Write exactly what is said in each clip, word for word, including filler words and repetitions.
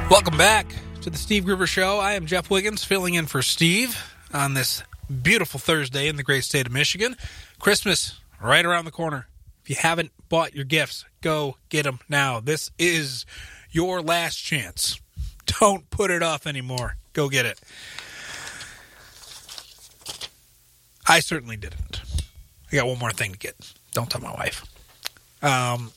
Welcome back to the Steve Gruber Show. I am Jeff Wiggins, filling in for Steve on this beautiful Thursday in the great state of Michigan. Christmas right around the corner. If you haven't bought your gifts, go get them now. This is your last chance. Don't put it off anymore. Go get it. I certainly didn't. I got one more thing to get. Don't tell my wife. Um,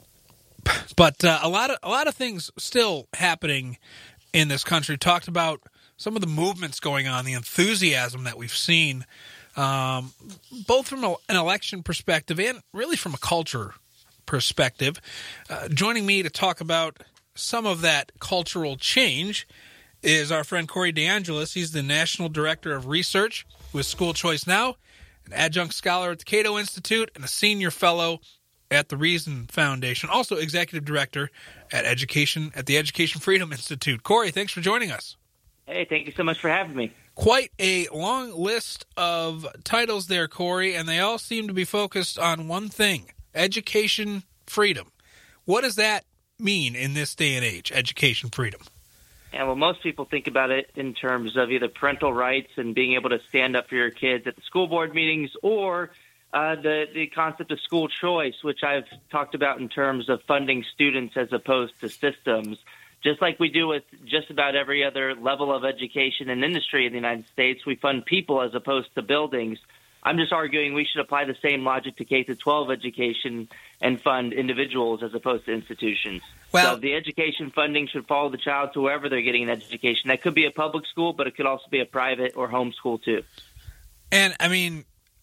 but uh, a lot of a lot of things still happening in this country. Talked about some of the movements going on, the enthusiasm that we've seen, um, both from a, an election perspective and really from a culture perspective. Uh, joining me to talk about some of that cultural change is our friend Corey DeAngelis. He's the National Director of Research with School Choice Now, an adjunct scholar at the Cato Institute, and a senior fellow at the Reason Foundation, also executive director at Education at the Education Freedom Institute. Corey, thanks for joining us. Hey, thank you so much for having me. Quite a long list of titles there, Corey, and they all seem to be focused on one thing, education freedom. What does that mean in this day and age, education freedom? Yeah, well, most people think about it in terms of either parental rights and being able to stand up for your kids at the school board meetings, or uh, the, the concept of school choice, which I've talked about in terms of funding students as opposed to systems. Just like we do with just about every other level of education and industry in the United States, we fund people as opposed to buildings. I'm just arguing we should apply the same logic to K through twelve education and fund individuals as opposed to institutions. Well, so the education funding should follow the child to wherever they're getting an education. That could be a public school, but it could also be a private or homeschool too. And, I mean,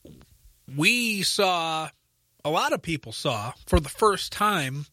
we saw, a lot of people saw for the first time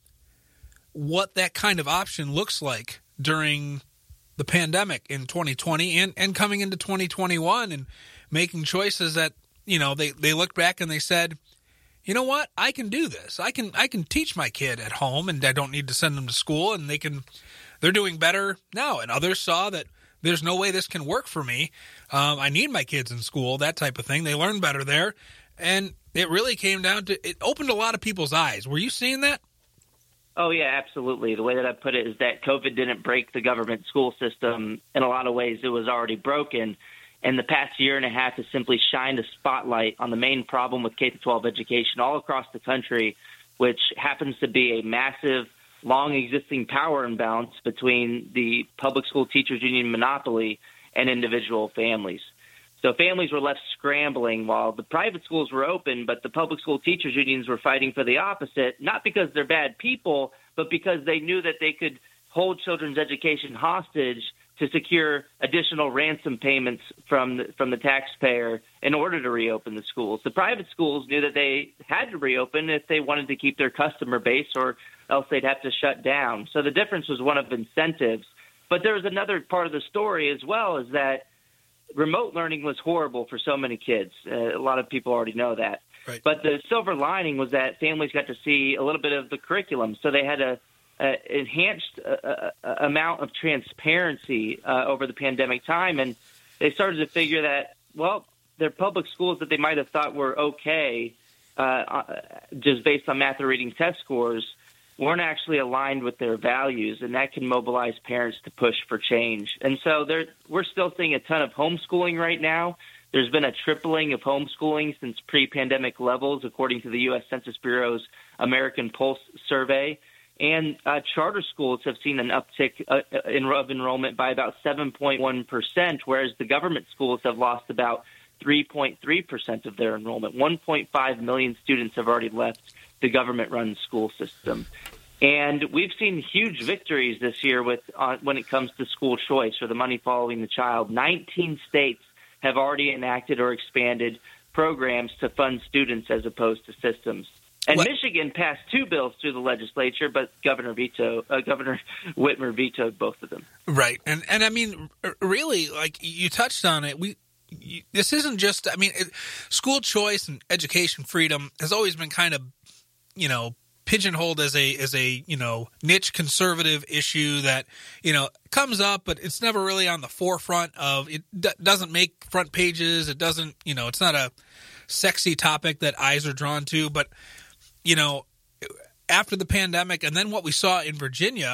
what that kind of option looks like during the pandemic in twenty twenty and, and coming into twenty twenty-one, and making choices that, you know, they, they looked back and they said, you know what, I can do this. I can I can teach my kid at home, and I don't need to send them to school, and they can, they're doing better now. And others saw that there's no way this can work for me. Um, I need my kids in school, that type of thing. They learn better there. And it really came down to, it opened a lot of people's eyes. Were you seeing that? Oh, yeah, absolutely. The way that I put it is that COVID didn't break the government school system. In a lot of ways, it was already broken. And the past year and a half has simply shined a spotlight on the main problem with K through twelve education all across the country, which happens to be a massive, long-existing power imbalance between the public school teachers union monopoly and individual families. So families were left scrambling while the private schools were open, but the public school teachers unions were fighting for the opposite, not because they're bad people, but because they knew that they could hold children's education hostage to secure additional ransom payments from the, from the taxpayer in order to reopen the schools. The private schools knew that they had to reopen if they wanted to keep their customer base, or else they'd have to shut down. So the difference was one of incentives. But there was another part of the story as well, is that remote learning was horrible for so many kids. Uh, a lot of people already know that. Right. But the silver lining was that families got to see a little bit of the curriculum. So they had a Uh, enhanced uh, uh, amount of transparency uh, over the pandemic time, and they started to figure that, well, their public schools that they might have thought were okay uh, uh, just based on math or reading test scores weren't actually aligned with their values, and that can mobilize parents to push for change. And so there, we're still seeing a ton of homeschooling right now. There's been a tripling of homeschooling since pre-pandemic levels, according to the U S Census Bureau's American Pulse survey. And uh, charter schools have seen an uptick uh, in of enrollment by about seven point one percent, whereas the government schools have lost about three point three percent of their enrollment. one point five million students have already left the government-run school system. And we've seen huge victories this year with uh, when it comes to school choice, or the money following the child. nineteen states have already enacted or expanded programs to fund students as opposed to systems. And what? Michigan passed two bills through the legislature, but Governor veto, uh, Governor Whitmer vetoed both of them. Right, and and I mean, really, like you touched on it, we you, this isn't just. I mean, it, school choice and education freedom has always been kind of, you know, pigeonholed as a as a you know niche conservative issue that you know comes up, but it's never really on the forefront of. It d- doesn't make front pages. It doesn't, you know, it's not a sexy topic that eyes are drawn to, but. You know, after the pandemic, and then what we saw in Virginia,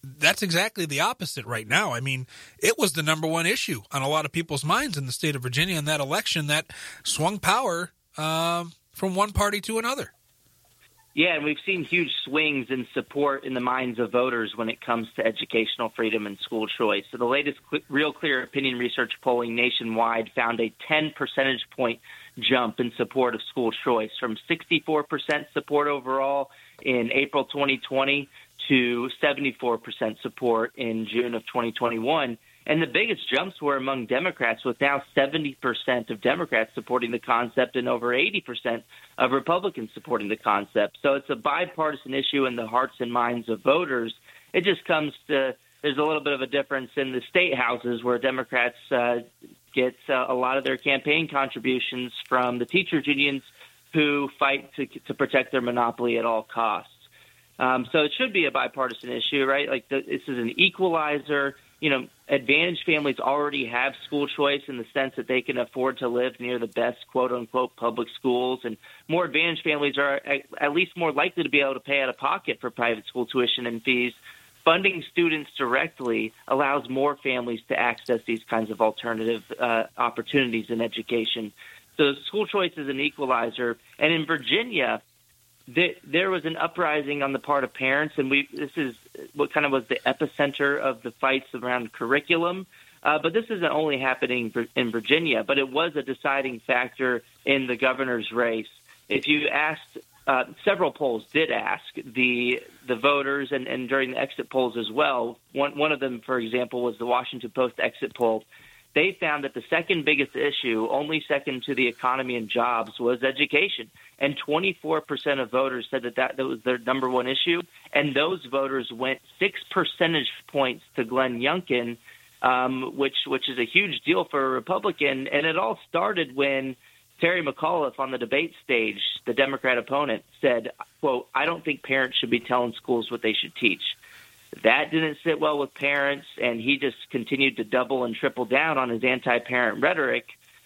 that's exactly the opposite right now. I mean, it was the number one issue on a lot of people's minds in the state of Virginia in that election that swung power um, from one party to another. Yeah, and we've seen huge swings in support in the minds of voters when it comes to educational freedom and school choice. So the latest Real Clear Opinion Research polling nationwide found a ten percentage point jump in support of school choice, from sixty-four percent support overall in April twenty twenty to seventy-four percent support in June of twenty twenty-one. And the biggest jumps were among Democrats, with now seventy percent of Democrats supporting the concept and over eighty percent of Republicans supporting the concept. So it's a bipartisan issue in the hearts and minds of voters. It just comes to, there's a little bit of a difference in the state houses, where Democrats uh, get uh, a lot of their campaign contributions from the teachers unions who fight to, to protect their monopoly at all costs. Um, so it should be a bipartisan issue, right? Like the, this is an equalizer. You know, advantaged families already have school choice in the sense that they can afford to live near the best, quote-unquote, public schools. And more advantaged families are at, at least more likely to be able to pay out of pocket for private school tuition and fees. Funding students directly allows more families to access these kinds of alternative uh, opportunities in education. So school choice is an equalizer. And in Virginia, there was an uprising on the part of parents, and we this is what kind of was the epicenter of the fights around curriculum. Uh, but this isn't only happening in Virginia, but it was a deciding factor in the governor's race. If you asked, uh, several polls did ask the the voters, and, and during the exit polls as well. One, one of them, for example, was the Washington Post exit poll. They found that the second biggest issue, only second to the economy and jobs, was education. And twenty-four percent of voters said that, that that was their number one issue. And those voters went six percentage points to Glenn Youngkin, um, which which is a huge deal for a Republican. And it all started when Terry McAuliffe on the debate stage, the Democrat opponent, said, quote, "I don't think parents should be telling schools what they should teach." That didn't sit well with parents, and he just continued to double and triple down on his anti-parent rhetoric.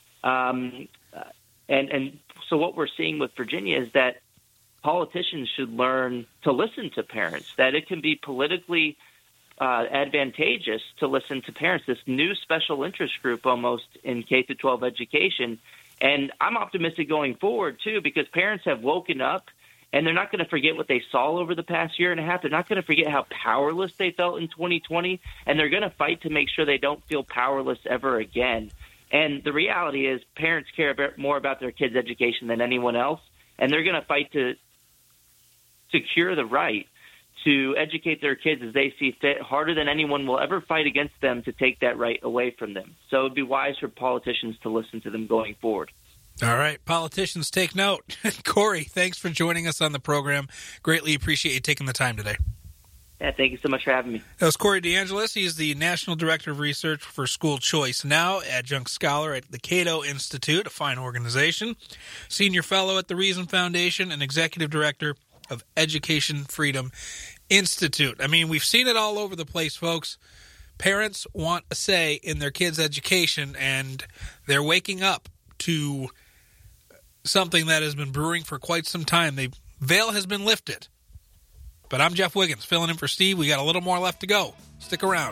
Um, and, and so what we're seeing with Virginia is that politicians should learn to listen to parents, that it can be politically uh, advantageous to listen to parents, this new special interest group almost in K through twelve education. And I'm optimistic going forward, too, because parents have woken up. And they're not going to forget what they saw over the past year and a half. They're not going to forget how powerless they felt in twenty twenty. And they're going to fight to make sure they don't feel powerless ever again. And the reality is parents care more about their kids' education than anyone else. And they're going to fight to secure the right to educate their kids as they see fit, harder than anyone will ever fight against them to take that right away from them. So it would be wise for politicians to listen to them going forward. All right. Politicians, take note. Corey, thanks for joining us on the program. Greatly appreciate you taking the time today. Yeah, thank you so much for having me. That was Corey DeAngelis. He is the National Director of Research for School Choice Now, adjunct scholar at the Cato Institute, a fine organization, senior fellow at the Reason Foundation, and executive director of Education Freedom Institute. I mean, we've seen it all over the place, folks. Parents want a say in their kids' education, and they're waking up to something that has been brewing for quite some time. The veil has been lifted. But I'm Jeff Wiggins, filling in for Steve. We got a little more left to go. Stick around.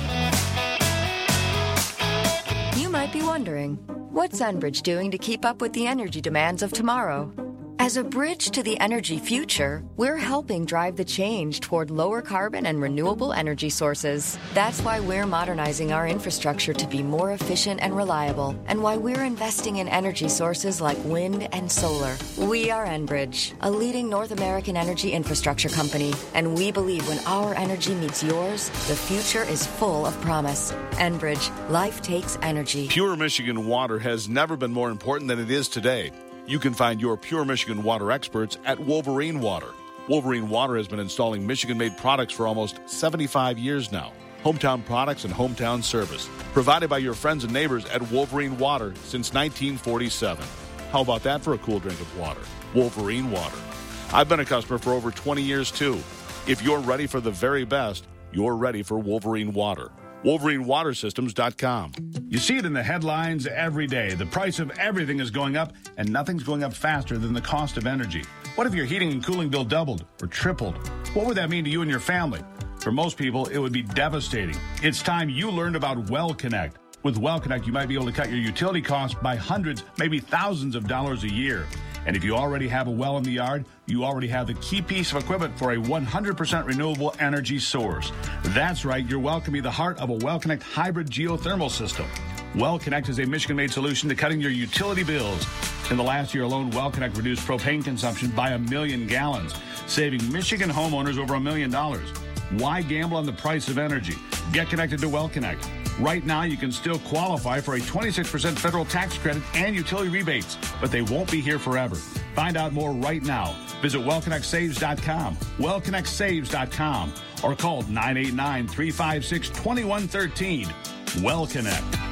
You might be wondering, what's Enbridge doing to keep up with the energy demands of tomorrow? As a bridge to the energy future, we're helping drive the change toward lower carbon and renewable energy sources. That's why we're modernizing our infrastructure to be more efficient and reliable, and why we're investing in energy sources like wind and solar. We are Enbridge, a leading North American energy infrastructure company, and we believe when our energy meets yours, the future is full of promise. Enbridge, life takes energy. Pure Michigan water has never been more important than it is today. You can find your Pure Michigan water experts at Wolverine Water. Wolverine Water has been installing Michigan-made products for almost seventy-five years now. Hometown products and hometown service provided by your friends and neighbors at Wolverine Water since nineteen forty-seven. How about that for a cool drink of water? Wolverine Water. I've been a customer for over twenty years, too. If you're ready for the very best, you're ready for Wolverine Water. Wolverine Water Systems dot com. You see it in the headlines every day. The price of everything is going up, and nothing's going up faster than the cost of energy. What if your heating and cooling bill doubled or tripled? What would that mean to you and your family? For most people, it would be devastating. It's time you learned about WellConnect. With WellConnect, you might be able to cut your utility costs by hundreds, maybe thousands of dollars a year. And if you already have a well in the yard, you already have the key piece of equipment for a one hundred percent renewable energy source. That's right, your well can be the heart of a WellConnect hybrid geothermal system. WellConnect is a Michigan-made solution to cutting your utility bills. In the last year alone, WellConnect reduced propane consumption by a million gallons, saving Michigan homeowners over a million dollars. Why gamble on the price of energy? Get connected to WellConnect. Right now, you can still qualify for a twenty-six percent federal tax credit and utility rebates, but they won't be here forever. Find out more right now. Visit well connect saves dot com, well connect saves dot com, or call nine eight nine, three five six, two one one three. WellConnect.